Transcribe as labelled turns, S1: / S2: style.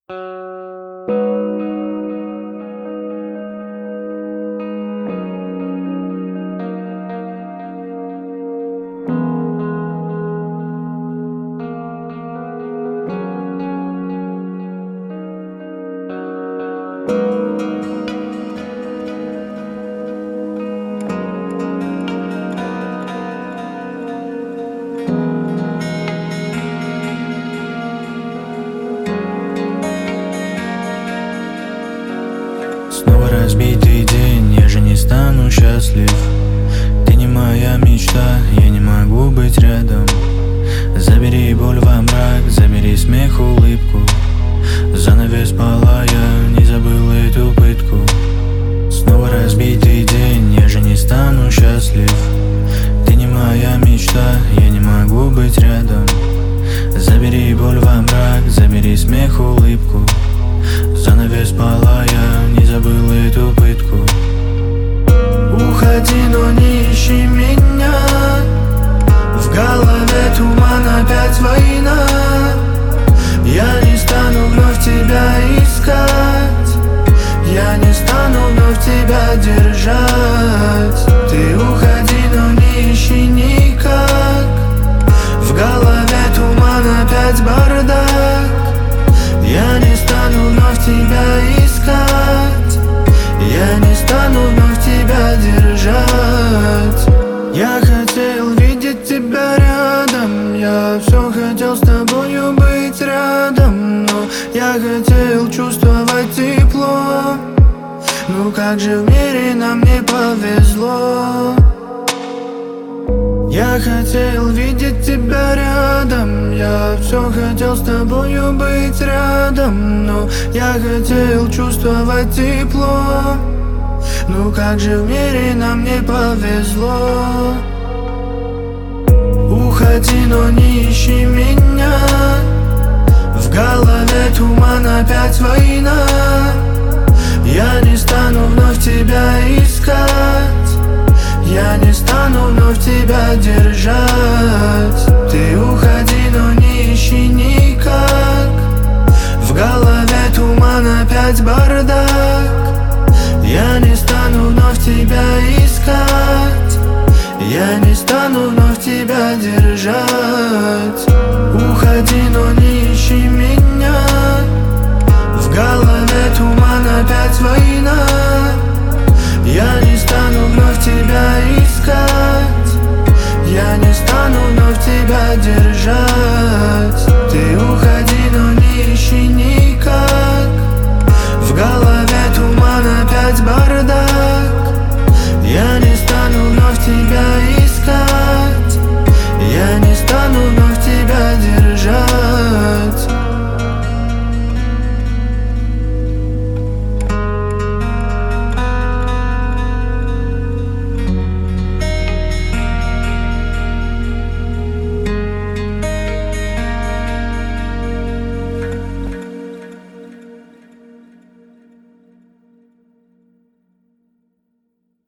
S1: Снова разбитый день, я же не стану счастлив. Ты не моя мечта, я не могу быть рядом. Забери боль во мрак, забери смех, улыбку. Занавес палая, не забыл эту пытку. Снова разбитый день, я же не стану счастлив. Ты не моя мечта, я не могу быть рядом. Забери боль во мрак, забери смех, улыбку. Занавес палая, не забыл эту пытку.
S2: Уходи, но не ищи меня. В голове туман, опять война. Я не стану вновь тебя искать. Я не стану вновь тебя держать. Ты уходи, но не ищи никак. В голове туман, опять бардак. Я не стану вновь тебя искать. Я не стану вновь тебя держать. Я хотел видеть тебя рядом. Я все хотел с тобою быть рядом. Но я хотел чувствовать тепло. Ну как же в мире нам не повезло. Я хотел видеть тебя рядом. Я все хотел с тобою быть рядом. Но я хотел чувствовать тепло. Ну как же в мире нам не повезло. Уходи, но не ищи меня. В голове туман, опять война. Я не стану вновь тебя искать. Я не стану вновь тебя держать. Ты уходи, но не ищи никак. В голове туман, опять бардак. Я не стану вновь тебя искать. Я не стану вновь тебя держать. Уходи, но не